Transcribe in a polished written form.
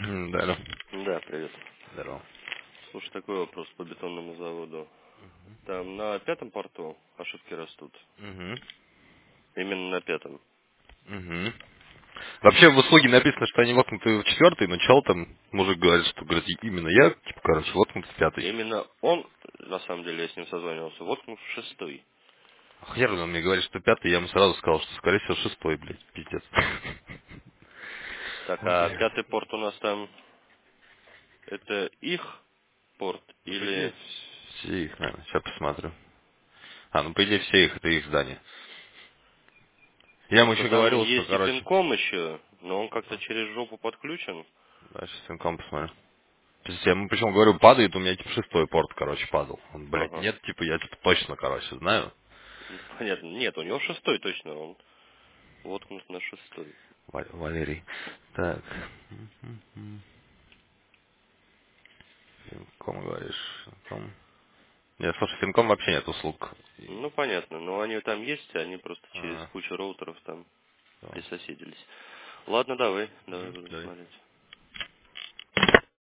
Здорово. Да, привет. Здорово. Слушай, такой вопрос по бетонному заводу. Там на пятом порту ошибки растут. Угу. Именно на пятом. Угу. Вообще в услуге написано, что они воткнуты в четвертый, но чел там, мужик говорит, что говорит, именно я, типа, короче, воткнут в пятый. Именно он, на самом деле, я с ним созванивался, воткнут в шестой. Хер он мне говорит, что пятый, я ему сразу сказал, что скорее всего шестой, блядь, пиздец. Так, а Бля. пятый порт у нас там, это их порт Ну, по идее, или... все их, наверное, сейчас посмотрю. Ну, по идее, все их, это их здание. Я ему Просто еще там говорил, что, есть и короче, финком еще, но он как-то через жопу подключен. да, сейчас инком посмотрю. То есть я ему причем говорю, падает, у меня типа шестой порт, короче, падал. Он, блядь, Ага. нет, типа, я типа точно, короче, знаю. Ну, понятно. Нет, у него шестой точно, он воткнут на шестой. Валерий. Так. Финком говоришь. Финком. Нет, слушай, Финком вообще нет услуг. Ну, понятно, но они там есть, они просто через А, кучу роутеров там да. присоседились. Ладно, давай, буду Давай. смотреть.